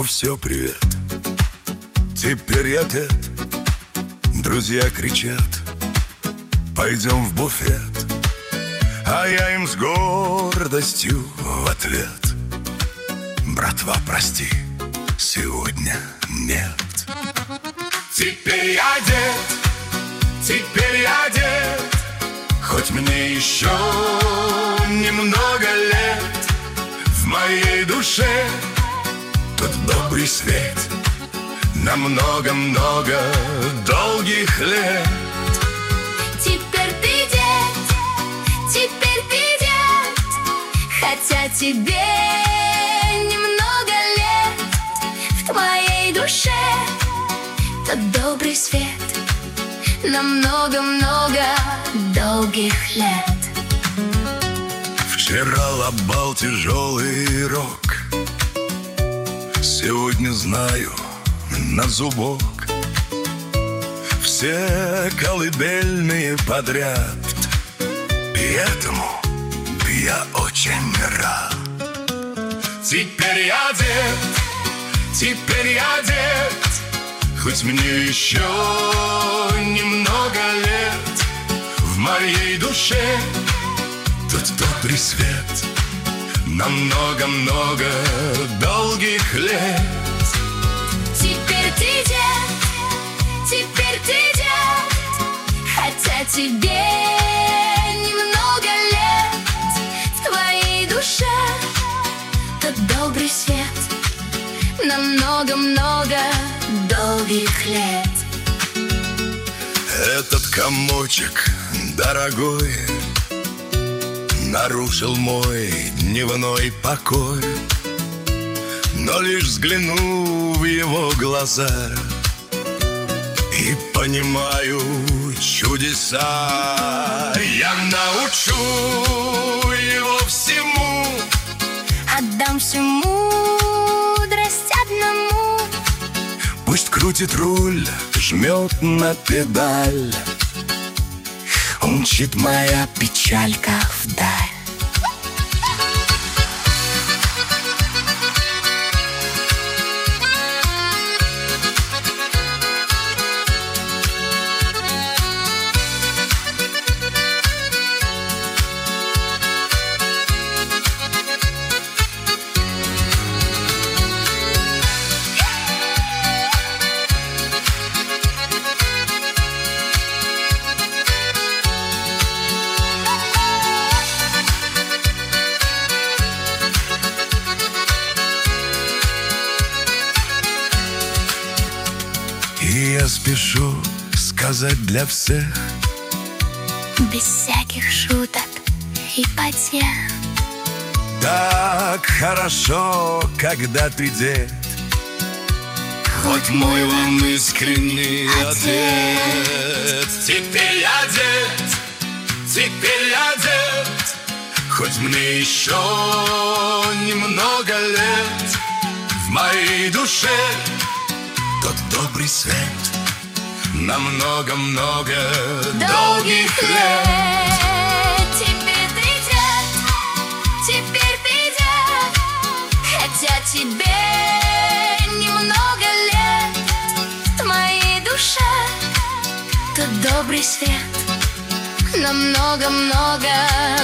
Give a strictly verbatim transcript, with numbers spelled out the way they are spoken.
Ну все, привет. Теперь я дед. Друзья кричат: пойдем в буфет. А я им с гордостью в ответ: братва, прости, сегодня нет. Теперь я дед, теперь я дед. Хоть мне еще немного лет, в моей душе тот добрый свет на много-много долгих лет. Теперь ты дед, теперь ты дед, хотя тебе немного лет, в твоей душе тот добрый свет на много-много долгих лет. Вчера лобал тяжелый рок, сегодня знаю на зубок. Все колыбельные подряд, и этому я очень рад. Теперь я дед, теперь я дед. Хоть мне еще немного лет, в моей душе тот добрый свет на много-много долгих лет. Теперь ты дед, теперь ты дед, хотя тебе немного лет, в твоей душе тот добрый свет на много-много долгих лет. Этот комочек дорогой нарушил мой дневной покой, но лишь взгляну в его глаза и понимаю чудеса. Я научу его всему, отдам всю мудрость одному. Пусть крутит руль, жмет на педаль, умчит моя печалька вдаль. И я спешу сказать для всех, без всяких шуток и потех: так хорошо, когда ты дед. Вот мой вам искренний ответ. Теперь я дед, теперь я дед. Хоть мне еще немного лет, в моей душе тот добрый свет на много-много долгих лет. Теперь ты дед, теперь ты дед, хотя тебе немного лет, в моей душе тот добрый свет на много-много